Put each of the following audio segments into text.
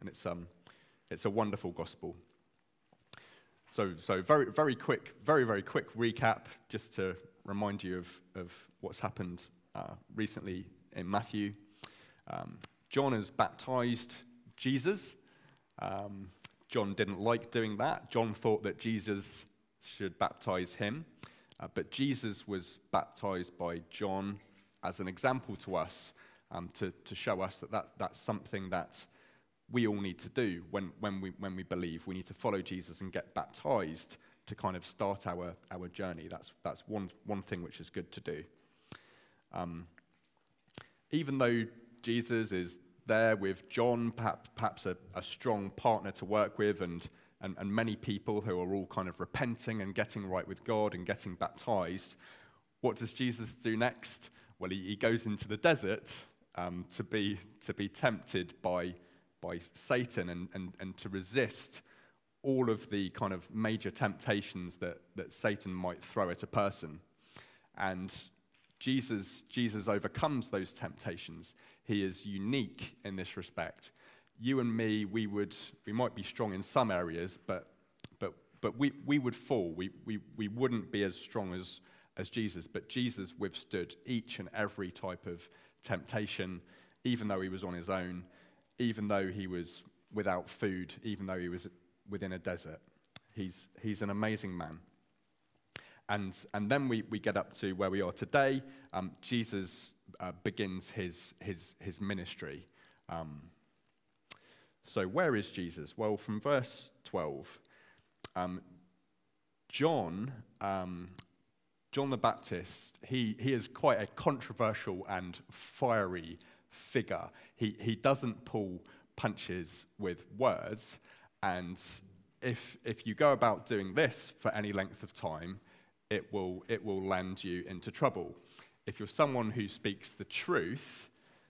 and it's a wonderful gospel. So very, very quick recap, just to remind you of what's happened recently in Matthew. John has baptized Jesus. John didn't like doing that. John thought that Jesus should baptize him. But Jesus was baptized by John as an example to us, to show us that's something that we all need to do when we believe. We need to follow Jesus and get baptized to kind of start our journey. That's one thing which is good to do. Even though Jesus is there with John, perhaps a strong partner to work with, and many people who are all kind of repenting and getting right with God and getting baptized, what does Jesus do next? Well, he goes into the desert to be tempted by Satan and to resist all of the kind of major temptations that Satan might throw at a person. And Jesus overcomes those temptations. He is unique in this respect. You and me, we might be strong in some areas, but we would fall. We wouldn't be as strong as Jesus. But Jesus withstood each and every type of temptation, even though he was on his own, even though he was without food, even though he was within a desert. He's an amazing man. And then we get up to where we are today. Jesus begins his ministry. So where is Jesus? Well, from verse 12, John the Baptist, he is quite a controversial and fiery figure. He doesn't pull punches with words, and if you go about doing this for any length of time, it will land you into trouble. If you're someone who speaks the truth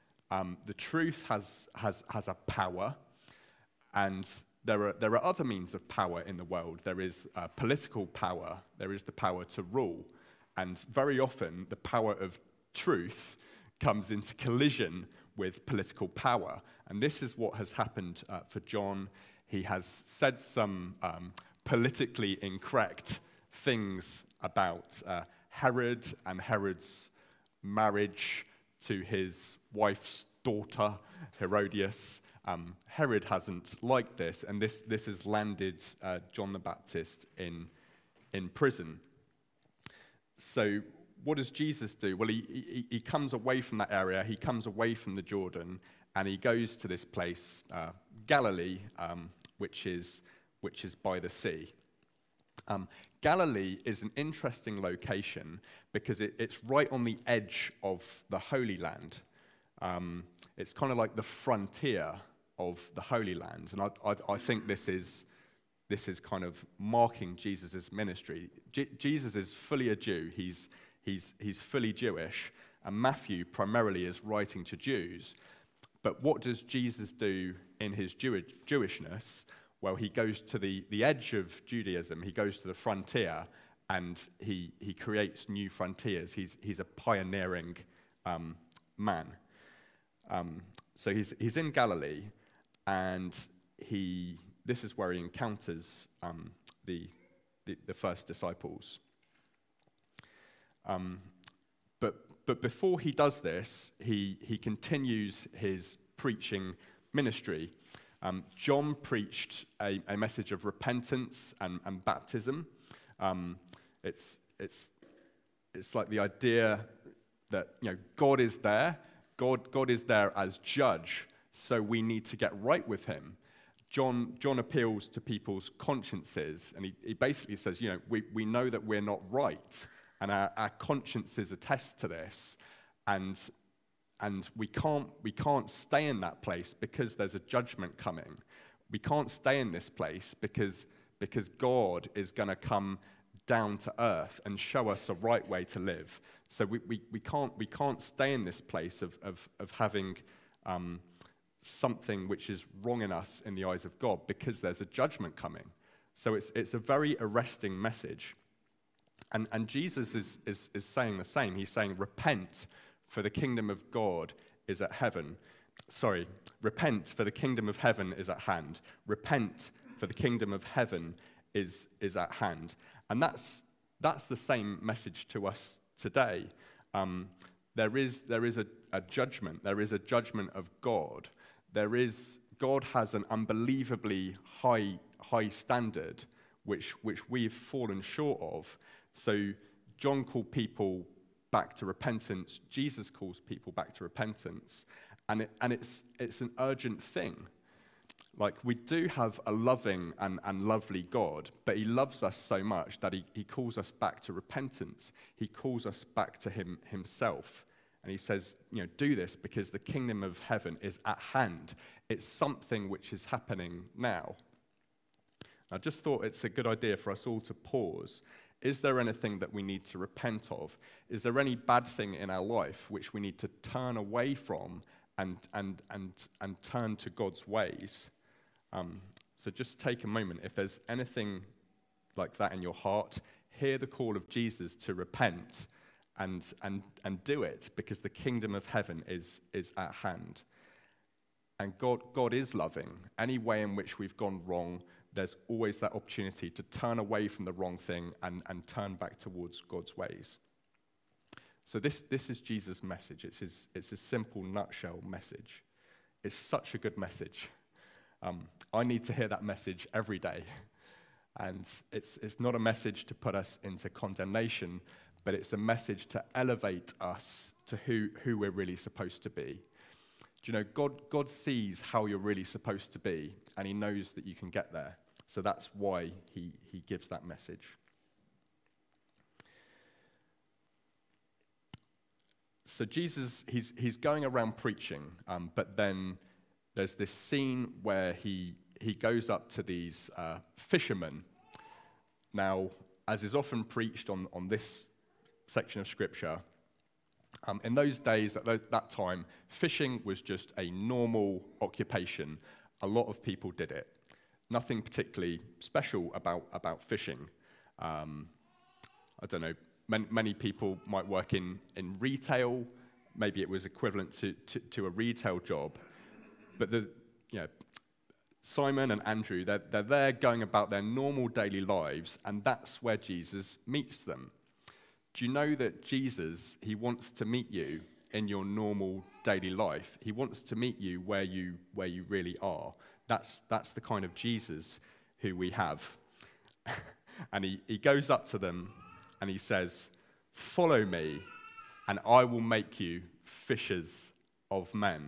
has a power, and there are other means of power in the world. There is political power. There is the power to rule, and very often the power of truth comes into collision with political power. And this is what has happened for John. He has said some politically incorrect things about Herod and Herod's marriage to his wife's daughter, Herodias. Herod hasn't liked this, and this has landed John the Baptist in prison. So what does Jesus do? Well, he comes away from that area, he comes away from the Jordan, and he goes to this place, Galilee, which is by the sea. Galilee is an interesting location because it's right on the edge of the Holy Land. It's kind of like the frontier of the Holy Land, and I think this is kind of marking Jesus' ministry. Jesus is fully a Jew. He's fully Jewish, and Matthew primarily is writing to Jews. But what does Jesus do in his Jewishness? Well, he goes to the edge of Judaism. He goes to the frontier, and he creates new frontiers. He's a pioneering man. So he's in Galilee, and this is where he encounters the first disciples. But before he does this, he continues his preaching ministry. John preached a message of repentance and baptism. It's like the idea that God is there. God is there as judge, so we need to get right with him. John appeals to people's consciences, and he basically says, we know that we're not right, and our consciences attest to this, and we can't stay in that place because there's a judgment coming. We can't stay in this place because God is going to come down to earth and show us a right way to live. So we can't stay in this place of having something which is wrong in us in the eyes of God, because there's a judgment coming. So it's a very arresting message. And Jesus is saying the same. He's saying, repent, for the kingdom of God is at heaven. repent, for the kingdom of heaven is at hand. Repent, for the kingdom of heaven is at hand. And that's the same message to us today. There is a judgment. There is a judgment of God. God has an unbelievably high standard, which we've fallen short of. So John called people back to repentance. Jesus calls people back to repentance. And it's an urgent thing. Like, we do have a loving and lovely God, but he loves us so much that he calls us back to repentance. He calls us back to himself. And he says, do this because the kingdom of heaven is at hand. It's something which is happening now. I just thought it's a good idea for us all to pause. Is there anything that we need to repent of? Is there any bad thing in our life which we need to turn away from and turn to God's ways? So just take a moment. If there's anything like that in your heart, hear the call of Jesus to repent and do it, because the kingdom of heaven is at hand. And God is loving. Any way in which we've gone wrong, there's always that opportunity to turn away from the wrong thing and turn back towards God's ways. So this is Jesus' message. It's a simple nutshell message. It's such a good message. I need to hear that message every day. And it's not a message to put us into condemnation, but it's a message to elevate us to who we're really supposed to be. Do you know, God sees how you're really supposed to be, and he knows that you can get there. So that's why he gives that message. So Jesus, he's going around preaching, but then there's this scene where he goes up to these fishermen. Now, as is often preached on this section of Scripture, in those days, at that time, fishing was just a normal occupation. A lot of people did it. Nothing particularly special about fishing. I don't know, many people might work in retail. Maybe it was equivalent to a retail job. But Simon and Andrew, they're there going about their normal daily lives, and that's where Jesus meets them. Do you know that Jesus, he wants to meet you in your normal daily life? He wants to meet you where you really are. That's the kind of Jesus who we have. And he goes up to them and he says, "Follow me, and I will make you fishers of men."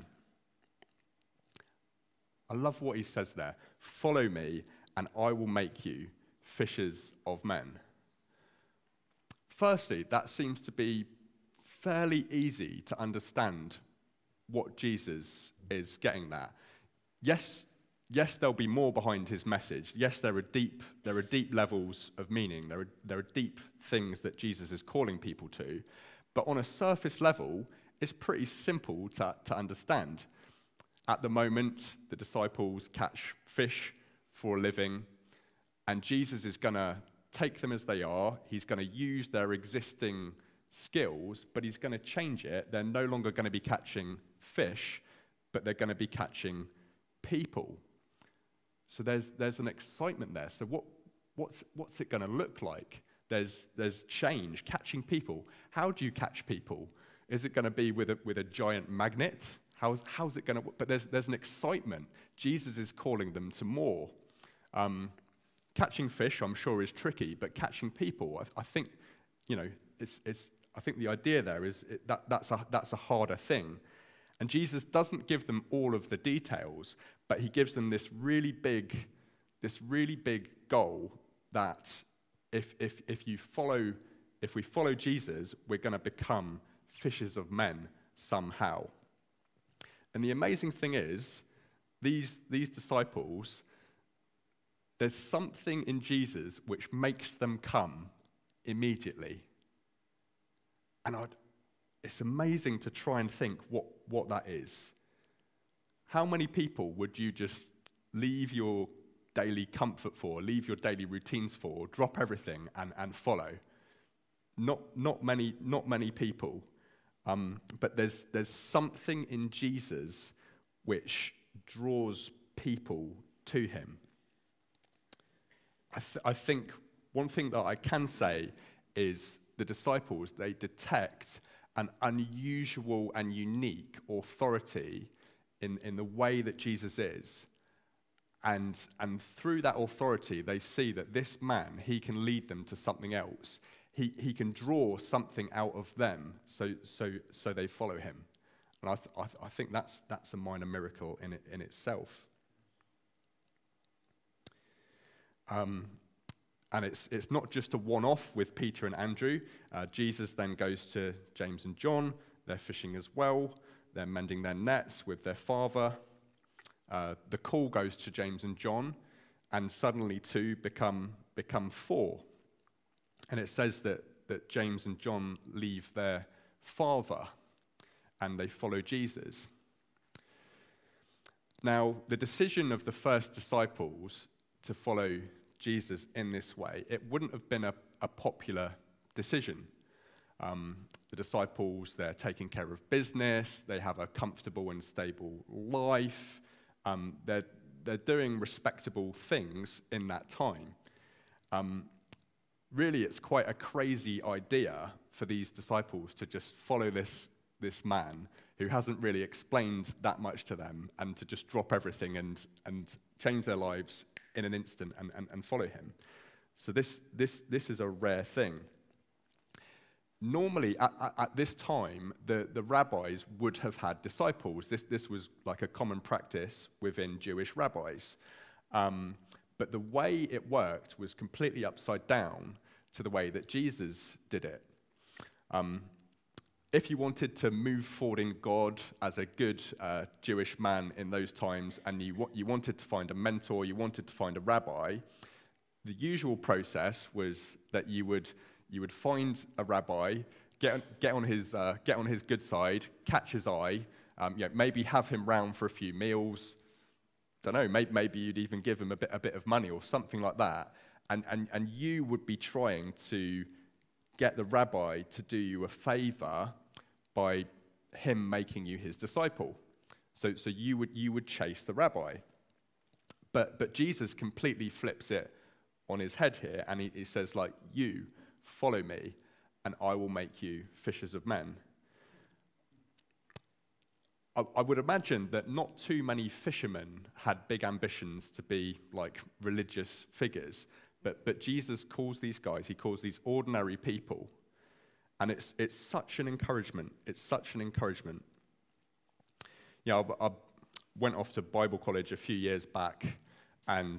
I love what he says there. Follow me, and I will make you fishers of men. Firstly, that seems to be fairly easy to understand what Jesus is getting at. Yes, there'll be more behind his message. Yes, there are deep levels of meaning. There are deep things that Jesus is calling people to. But on a surface level, it's pretty simple to understand. At the moment, the disciples catch fish for a living, and Jesus is going to take them as they are. He's going to use their existing skills, but he's going to change it. They're no longer going to be catching fish, but they're going to be catching people. So there's an excitement there. So what's it going to look like? There's change, catching people. How do you catch people? Is it going to be with a giant magnet? How's it going to work? But there's an excitement. Jesus is calling them to more. Catching fish, I'm sure, is tricky, but catching people, I think, I think the idea there is that's a harder thing. And Jesus doesn't give them all of the details, but he gives them this really big goal that if we follow Jesus, we're going to become fishers of men somehow. And the amazing thing is, these disciples, there's something in Jesus which makes them come immediately. And it's amazing to try and think what that is. How many people would you just leave your daily comfort for, leave your daily routines for, drop everything and follow? Not many people. But there's something in Jesus which draws people to him. I think one thing that I can say is the disciples, they detect an unusual and unique authority in the way that Jesus is. And through that authority, they see that this man, he can lead them to something else. He can draw something out of them, so they follow him. And I think that's a minor miracle in itself. And it's not just a one-off with Peter and Andrew. Jesus then goes to James and John. They're fishing as well. They're mending their nets with their father. The call goes to James and John, and suddenly two become four. And it says that James and John leave their father and they follow Jesus. Now, the decision of the first disciples to follow Jesus in this way, it wouldn't have been a popular decision. The disciples, they're taking care of business, they have a comfortable and stable life, they're doing respectable things in that time. Really, it's quite a crazy idea for these disciples to just follow this man who hasn't really explained that much to them, and to just drop everything and change their lives in an instant and follow him. So this is a rare thing. Normally, at this time, the rabbis would have had disciples. This was like a common practice within Jewish rabbis. But the way it worked was completely upside down to the way that Jesus did it. If you wanted to move forward in God as a good Jewish man in those times, and you wanted to find a mentor, you wanted to find a rabbi, the usual process was that you would find a rabbi, get on his good side, catch his eye, maybe have him round for a few meals. Don't know, maybe you'd even give him a bit of money or something like that, and you would be trying to get the rabbi to do you a favor by him making you his disciple. So you would chase the rabbi. But Jesus completely flips it on his head here, and he says, like, you follow me, and I will make you fishers of men. I would imagine that not too many fishermen had big ambitions to be like religious figures, but Jesus calls these guys, he calls these ordinary people, and it's such an encouragement. It's such an encouragement. I went off to Bible college a few years back, and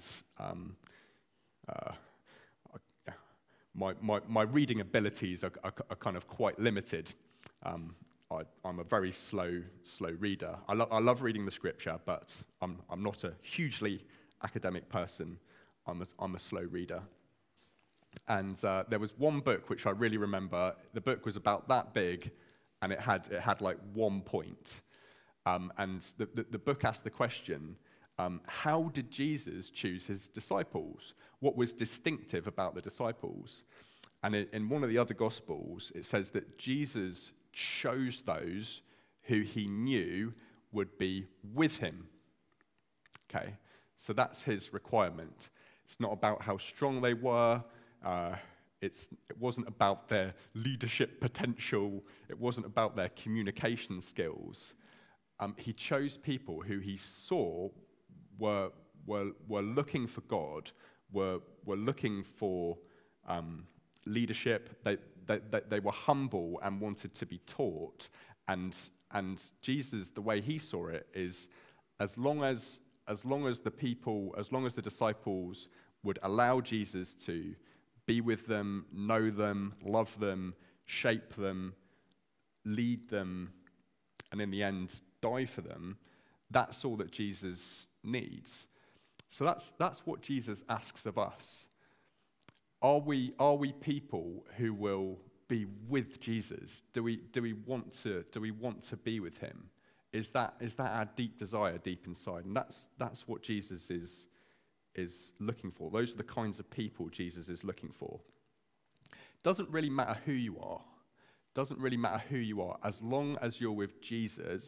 my reading abilities are kind of quite limited. I'm a very slow reader. I love reading the scripture, but I'm not a hugely academic person. I'm a slow reader. And there was one book which I really remember. The book was about that big, and it had like 1 point. And the book asked the question, how did Jesus choose his disciples? What was distinctive about the disciples? And in one of the other Gospels, it says that Jesus chose those who he knew would be with him. Okay, so that's his requirement. It's not about how strong they were. It wasn't about their leadership potential. It wasn't about their communication skills. He chose people who he saw were looking for God, were looking for leadership. They were humble and wanted to be taught. And Jesus, the way he saw it, is as long as the disciples would allow Jesus to be with them, know them, love them, shape them, lead them, and in the end, die for them, that's all that Jesus needs. So that's what Jesus asks of us. Are we people who will be with Jesus? Do we want to be with him? Is that our deep desire deep inside? And that's what Jesus is looking for. Those are the kinds of people Jesus is looking for. Doesn't really matter who you are. Doesn't really matter who you are. As long as you're with Jesus,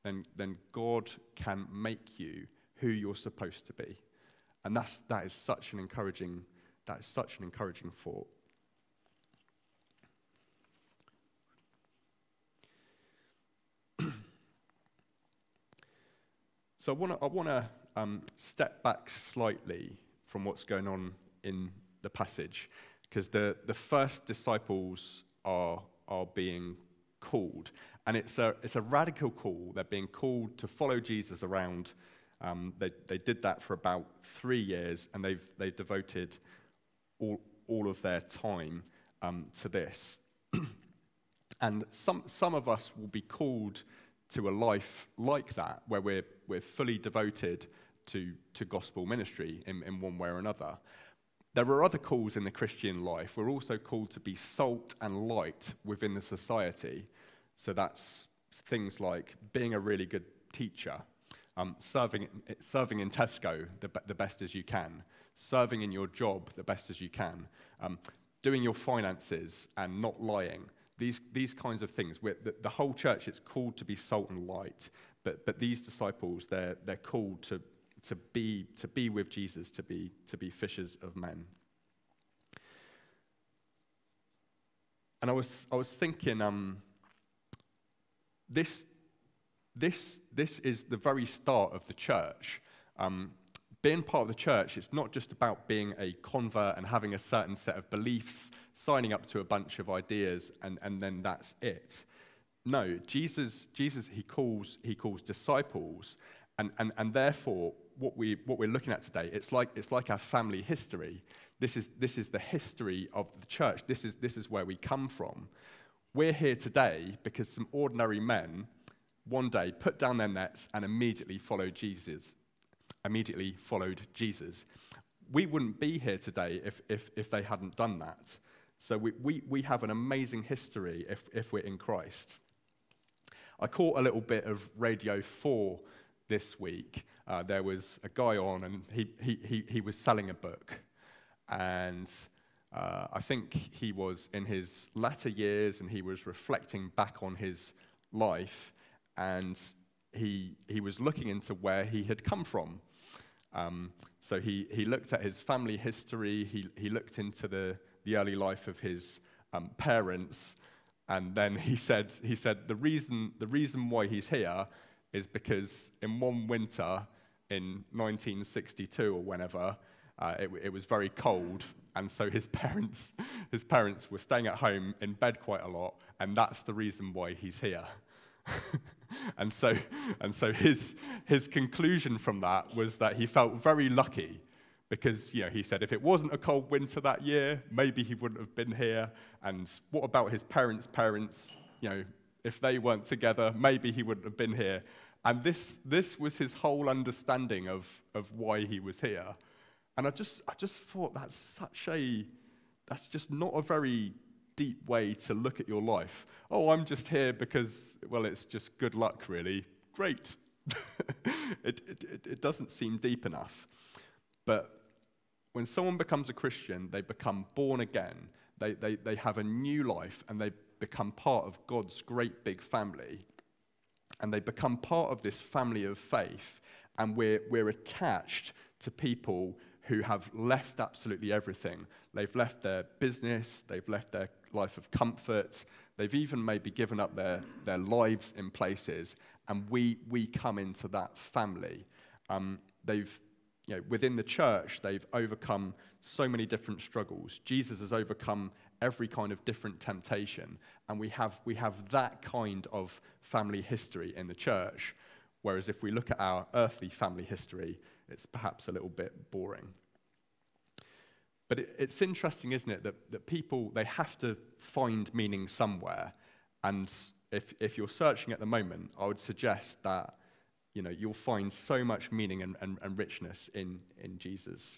then God can make you who you're supposed to be. And that is such an encouraging thought. So I want to step back slightly from what's going on in the passage, because the first disciples are being called, and it's a radical call. They're being called to follow Jesus around. They did that for about 3 years, and they've devoted all of their time to this. And some of us will be called to a life like that, where we're fully devoted to gospel ministry in one way or another. There are other calls in the Christian life. We're also called to be salt and light within the society. So that's things like being a really good teacher, serving in Tesco the best as you can, serving in your job the best as you can, doing your finances and not lying. These kinds of things. The whole church is called to be salt and light, but these disciples, they're called to be with Jesus, to be fishers of men. And I was thinking, this is the very start of the church. Being part of the church, it's not just about being a convert and having a certain set of beliefs, signing up to a bunch of ideas, and then that's it. No, Jesus he calls disciples, and therefore what we're looking at today, it's like our family history. This is the history of the church. This is where we come from. We're here today because some ordinary men one day put down their nets and immediately followed Jesus. We wouldn't be here today if they hadn't done that. So we have an amazing history if we're in Christ. I caught a little bit of Radio 4 this week. There was a guy on, and he was selling a book. And I think he was in his latter years, and he was reflecting back on his life, and he was looking into where he had come from. So he looked at his family history, he looked into the early life of his parents, and then he said the reason why he's here is because in one winter in 1962 or whenever, it was very cold, and so his parents were staying at home in bed quite a lot, and that's the reason why he's here. And so his conclusion from that was that he felt very lucky, because he said if it wasn't a cold winter that year, maybe he wouldn't have been here. And what about his parents? If they weren't together, maybe he wouldn't have been here. And this was his whole understanding of why he was here. And I just thought that's just not a very deep way to look at your life. Oh, I'm just here because, well, it's just good luck, really. Great. It doesn't seem deep enough. But when someone becomes a Christian, they become born again. They have a new life, and they become part of God's great big family. And they become part of this family of faith. And we're attached to people who have left absolutely everything. They've left their business, they've left their life of comfort, they've even maybe given up their lives in places, and we come into that family. Within the church, they've overcome so many different struggles. Jesus has overcome every kind of different temptation, and we have that kind of family history in the church. Whereas if we look at our earthly family history, it's perhaps a little bit boring. But it's interesting, isn't it, that people, they have to find meaning somewhere. And if you're searching at the moment, I would suggest that you'll find so much meaning and richness in Jesus.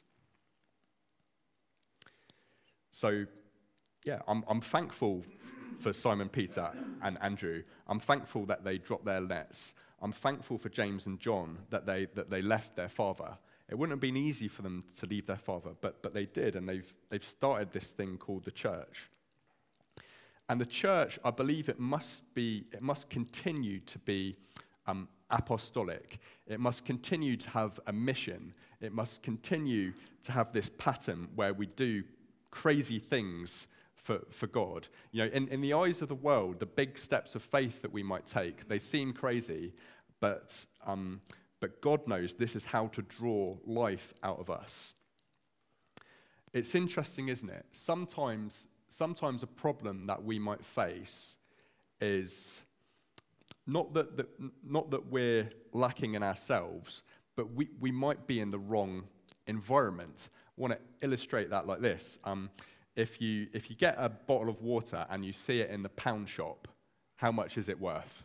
So, yeah, I'm thankful for Simon Peter and Andrew. I'm thankful that they dropped their nets. I'm thankful for James and John that they left their father. It wouldn't have been easy for them to leave their father, but they did, and they've started this thing called the church. And the church, I believe it must continue to be apostolic. It must continue to have a mission. It must continue to have this pattern where we do crazy things for God. You know, in the eyes of the world, the big steps of faith that we might take, they seem crazy, but God knows this is how to draw life out of us. It's interesting, isn't it? Sometimes a problem that we might face is not that we're lacking in ourselves, but we might be in the wrong environment. I want to illustrate that like this. If you get a bottle of water and you see it in the pound shop, how much is it worth?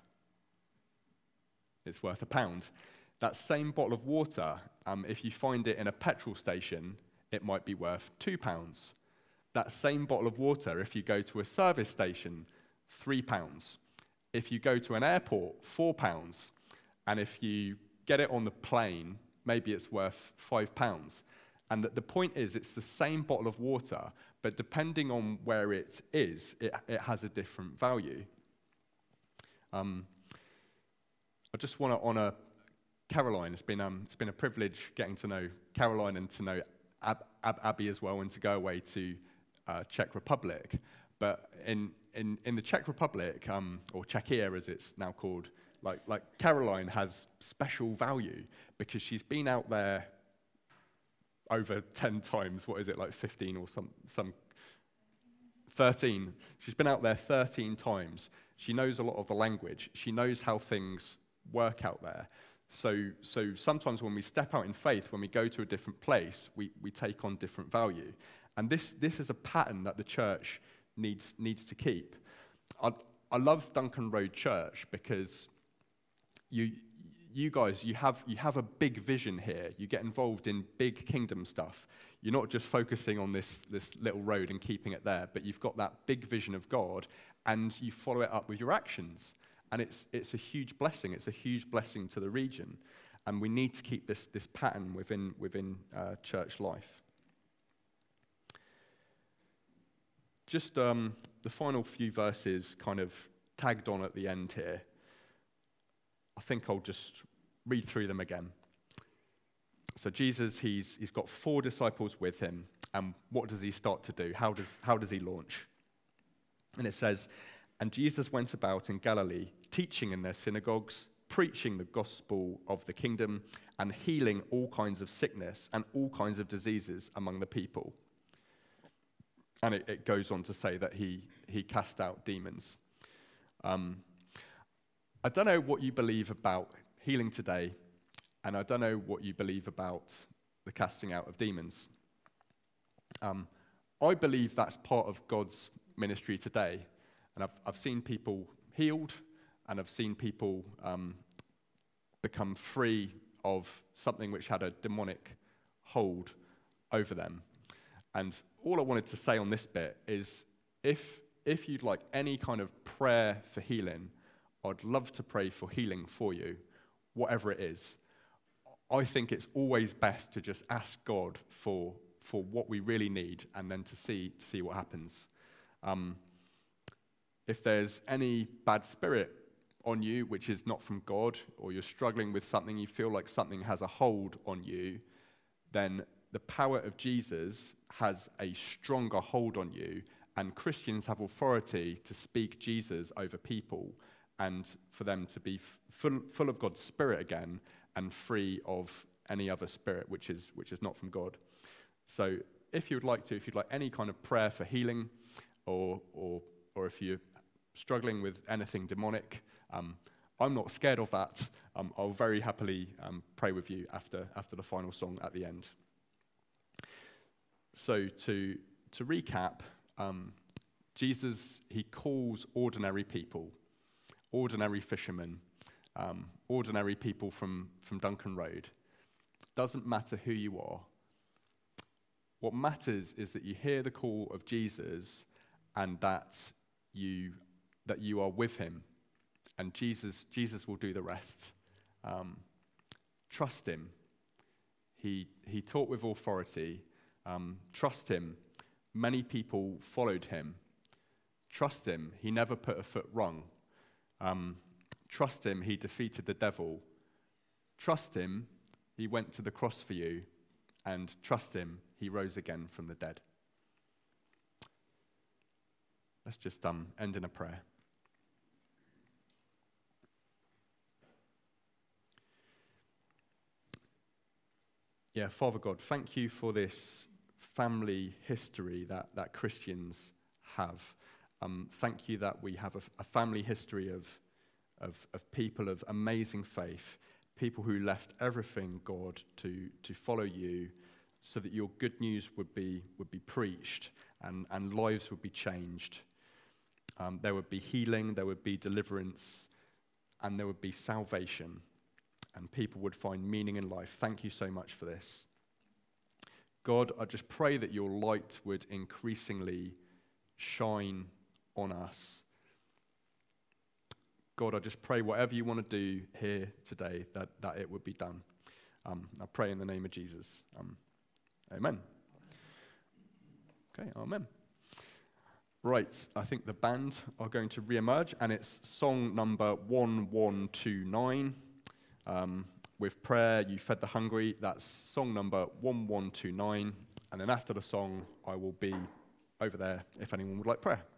It's worth £1. That same bottle of water, if you find it in a petrol station, it might be worth £2. That same bottle of water, if you go to a service station, £3. If you go to an airport, £4. And if you get it on the plane, maybe it's worth £5. And the point is, it's the same bottle of water, but depending on where it is, it has a different value. I just want to honour Caroline. It's been a privilege getting to know Caroline and to know Abby as well, and to go away to Czech Republic. But in the Czech Republic, or Czechia as it's now called, like Caroline has special value because she's been out there over 10 times. What is it, like 15 or some 13? She's been out there 13 times. She knows a lot of the language. She knows how things work out there. So sometimes when we step out in faith, when we go to a different place, we take on different value. And this is a pattern that the church needs to keep. I love Duncan Road Church because you guys, you have a big vision here. You get involved in big kingdom stuff. You're not just focusing on this little road and keeping it there, but you've got that big vision of God, and you follow it up with your actions. And it's a huge blessing. It's a huge blessing to the region. And we need to keep this pattern within church life. Just the final few verses kind of tagged on at the end here. I think I'll just read through them again. So Jesus, he's got 4 disciples with him, and what does he start to do? How does he launch? And it says, "And Jesus went about in Galilee, teaching in their synagogues, preaching the gospel of the kingdom, and healing all kinds of sickness and all kinds of diseases among the people." And it goes on to say that he cast out demons. I don't know what you believe about healing today, and I don't know what you believe about the casting out of demons. I believe that's part of God's ministry today, and I've seen people healed, and I've seen people become free of something which had a demonic hold over them. And all I wanted to say on this bit is, if you'd like any kind of prayer for healing, I'd love to pray for healing for you, whatever it is. I think it's always best to just ask God for what we really need, and then to see what happens. If there's any bad spirit on you which is not from God, or you're struggling with something, you feel like something has a hold on you, then the power of Jesus has a stronger hold on you, and Christians have authority to speak Jesus over people, and for them to be full of God's Spirit again, and free of any other spirit which is not from God. So if you'd like any kind of prayer for healing, or if you're struggling with anything demonic, I'm not scared of that. I'll very happily pray with you after the final song at the end. So to recap, Jesus, he calls ordinary people, ordinary fishermen, ordinary people from Duncan Road. Doesn't matter who you are. What matters is that you hear the call of Jesus, and that you are with him, and Jesus will do the rest. Trust him. He taught with authority. Trust him. Many people followed him. Trust him. He never put a foot wrong. Trust him, he defeated the devil. Trust him, he went to the cross for you. And trust him, he rose again from the dead. Let's just end in a prayer. Yeah, Father God, thank you for this family history that Christians have. Thank you that we have a family history of people of amazing faith, people who left everything, God, to follow you, so that your good news would be preached and lives would be changed. There would be healing, there would be deliverance, and there would be salvation, and people would find meaning in life. Thank you so much for this. God, I just pray that your light would increasingly shine on us. God, I just pray whatever you want to do here today, that it would be done. I pray in the name of Jesus. Amen. Okay, amen. Right, I think the band are going to re-emerge, and it's song number 1129. With prayer, you fed the hungry. That's song number 1129. And then after the song, I will be over there if anyone would like prayer.